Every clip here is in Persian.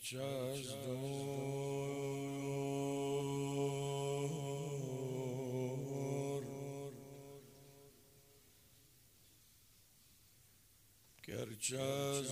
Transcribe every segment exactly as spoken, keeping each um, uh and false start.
گرچه از دور گرچه از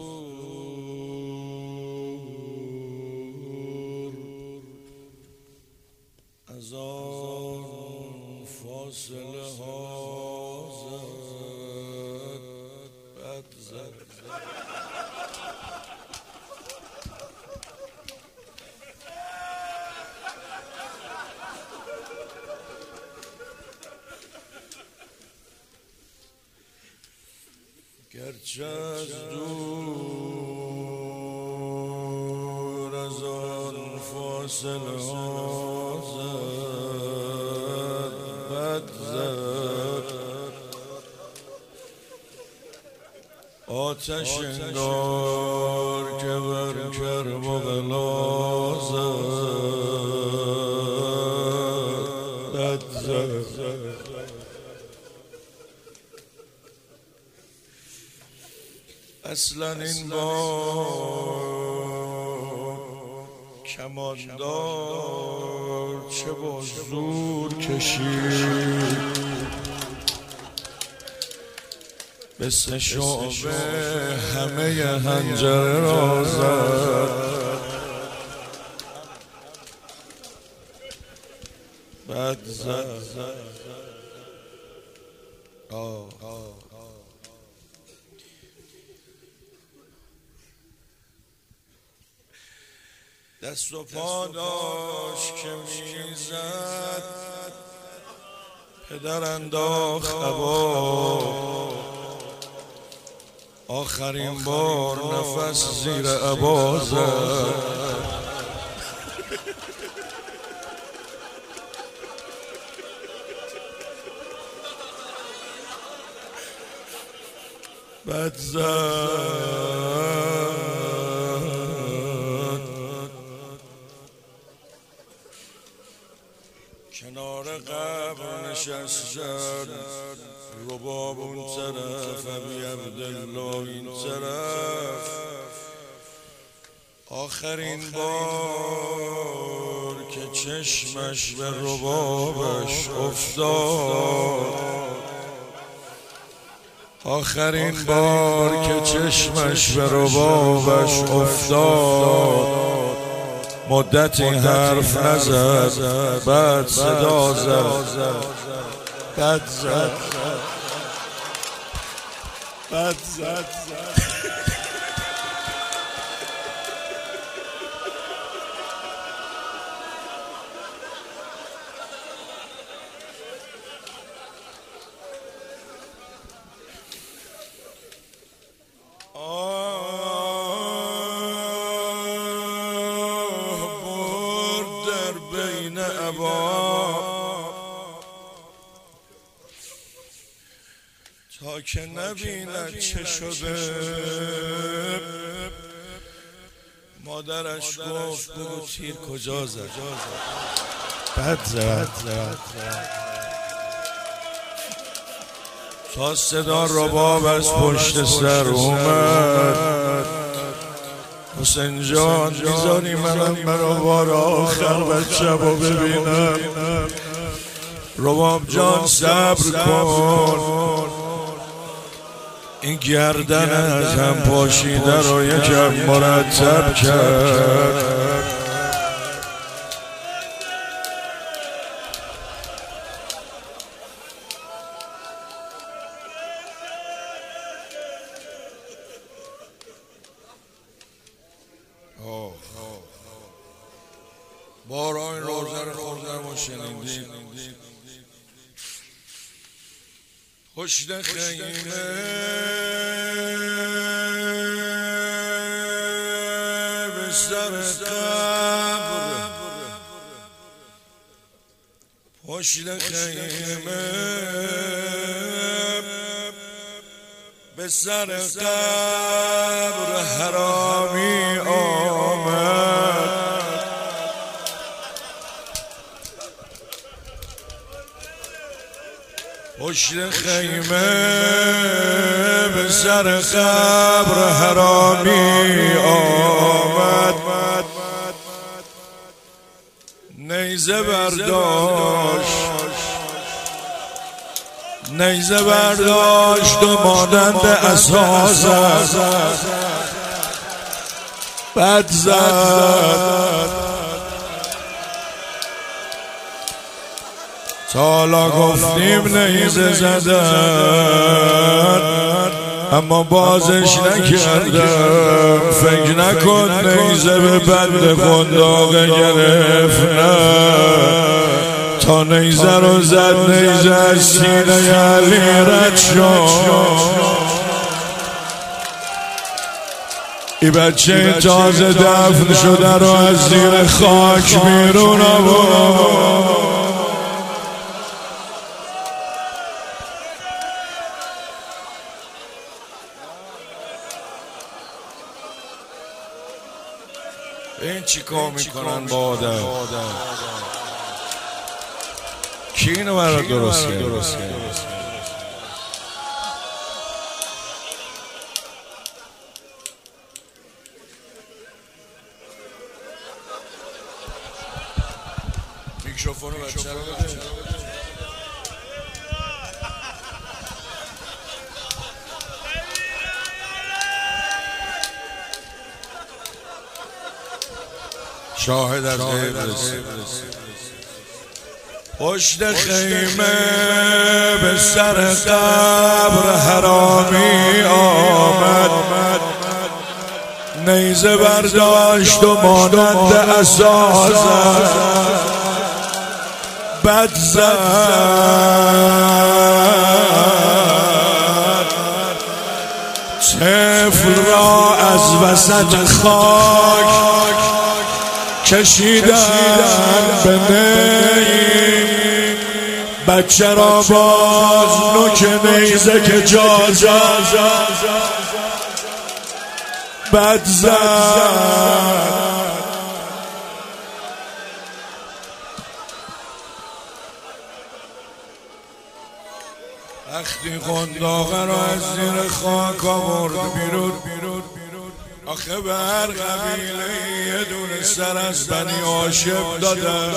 دور از آن فاصله ها زد بد زد گرچه از دور از آن فاصله ها زد بد زد آتش انگار که بر کربلا زد بد زد اصلا این با کماندار چه با زور کشید به سه شعبه همه حنجره را زد بد زد آه آه دست و پا داشت که میزد پدر انداخت عبا آخرین بار نفس زیر عبا زد بد زد کنار قبر نشستن رباب اون طرف ابی عبدالله این طرف آخرین بار که چشمش به ربابش افتاد آخرین بار که چشمش به ربابش افتاد مدتی حرف نزد بعد صدا زد بد زد بد زد تا که نبیند چه شده مادرش گفت بگو تیر کجا زد بد زد تا صدا رباب از پشت سر اومد حسین جان میذاری منم برا بار آخر بچه رو ببینم رباب جان صبر کن این گردن از هم پاشیده رو یکم مرتب کرد بارا این روزه رو خوردم و شنیدید پشت خیمه به سر قبر پشت خیمه به سر قبر حرامی آمد پشت خیمه به سر قبر حرامی آمد نیزه برداشت نیزه برداشت و مانند اساس بد زد. تالا گفتیم نیزه زدن اما بازش نکردم. فکر نکن نیزه به بند قنداقه گرفت، نه تا نیزه رو زد نیزه از سینه علی رد شد. ای بچه تازه دفن شده رو از زیر خاک بیرون آورد. این چی کار میکنن با آدم؟ کی اینو برای درست کرد؟ میکروفون بچه رو بده. شاهد از غیب رسید. پشت خیمه به سر قبر حرامی آمد، نیزه برداشت و مانند اساس بد زد. طفل را از وسط خاک کشیدن به نی، بچه را باز نوک نیزه که جا زد بد زد. وقتی قنداقه را از زیر خاک آورد بیرون، آخه به هر قبیله یه دونه سر از بنی هاشم دادن.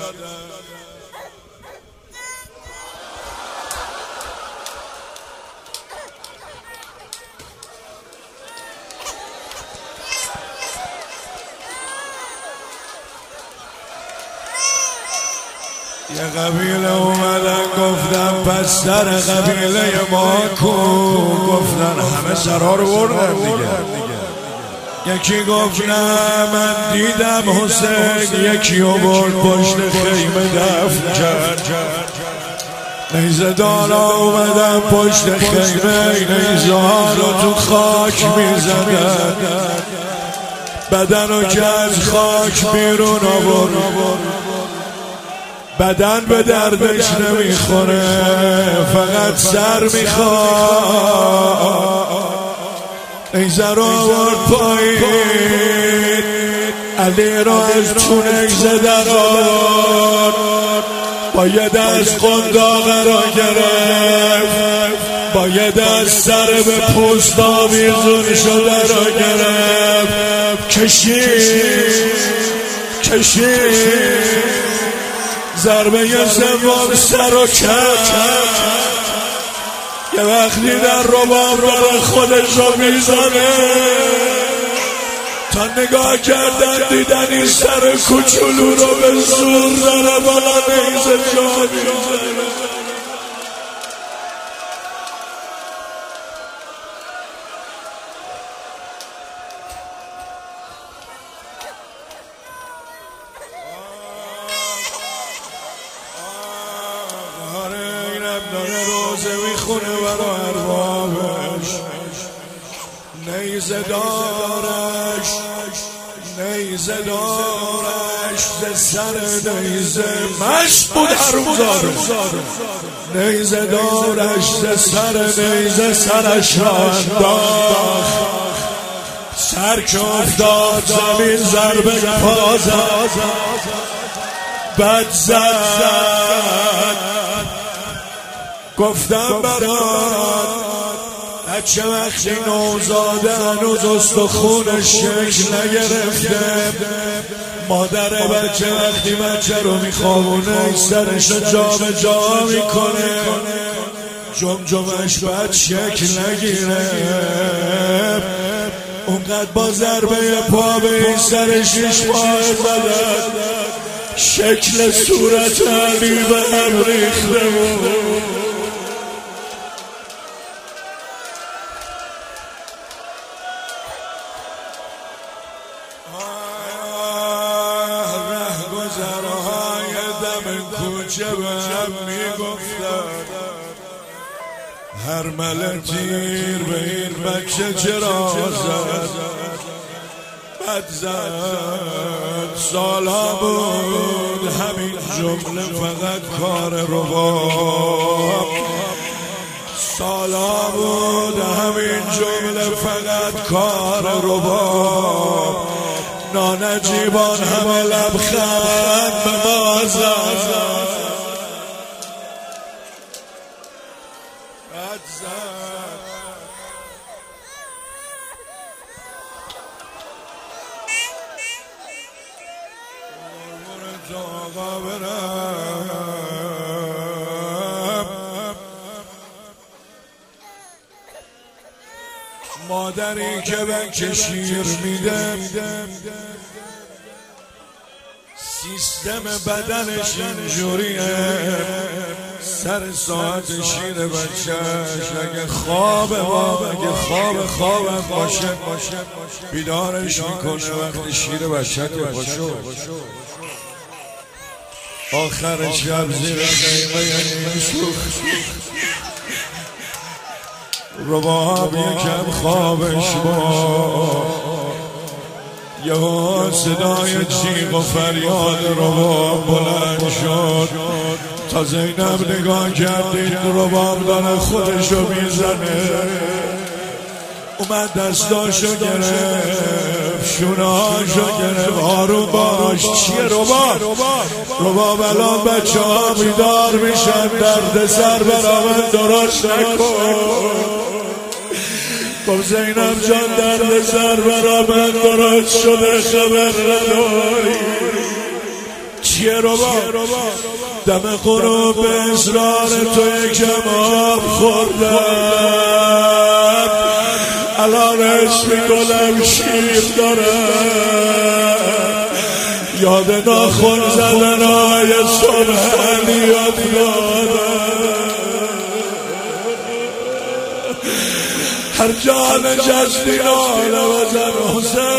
یه قبیله اومدن گفتن پس سر قبیله ما کو، گفتن همه سرها رو بردن دیگه. یکی گفت نه من دیدم حسین، یکی رو برد پشت خیمه دفن کرد. نیزه دارا اومدن پشت خیمه نیزه ها رو تو خاک میزدن، بدن رو که از خاک بیرون آورد. بدن به دردش نمیخوره، فقط سر میخواد. نیزه رو آورد پایین، علی را از تو نیزه در آورد، با یه دست قنداقه را گرفت، با یه دست سر به پوست آویزون شده را گرفت، کشید کشید ضربه سوم سر و کرد. یه وقتی در رباب برای خودش رو میزنه، تا نگاه کردن دیدن این سر کوچولو رو به زور داره بالا نیزه جا میزنه. داره روزه میخونه برا اربابش، نیزه دارش نیزه دارش ز سر نیزه مشت بود حرومزاده، نیزه دارش ز سر نیزه سرش را انداخت، سر که افتاد زمین ضربه پا زد بد زد. گفتم برات بچه وقتی نوزاده هنوز استخونش شکل نگرفته، مادر بچه وقتی بچه رو میخوابونه سرش رو جا به جا میکنه، جمجمش باید شکل نگیره، اونقدر با ضربه پا به این سر شیش ماه زدن شکل صورت علی به هم ریخته بود. رهگذرهای دم کوچه به هم میگفتن هر مله تیر به این بچه چرا زد، بد زد. سالها بود همین جمله فقط کار رباب، سالها بود همین جمله فقط کار رباب. نانجیبان همه لبخند به ما زد، بد زد. آقا برم مادری که بچه شیر میده سیستم بدنش اینجوریه، سر ساعت شیر بچهش اگه خواب ما اگه خواب خوابم باشه بیدارش میکنه وقتی شیر بچه که باشو آخر شب زیر خیمه یعنی سوخت رباب یکم خوابش با یه صدای جیغ و فریاد رباب بلند شد. تا زینب نگاه کردید رباب داره خودشو میزنه، اومد دستاشو گرفت شونهاشو گرفت آروم باش. چیه رباب؟ رباب الان بچه ها بیدار میشن، درد سر برا من درست نکن. گفت زینب جان درد سر برا من درست شده خبر نداری. چیه رباب؟ دم غروب به اصرار تو یکم آب خوردم، الان اسم گلم شیر دارم، یاد ناخن زدن های صبح علی افتادم. هر جا نشستی ناله بزن حسین،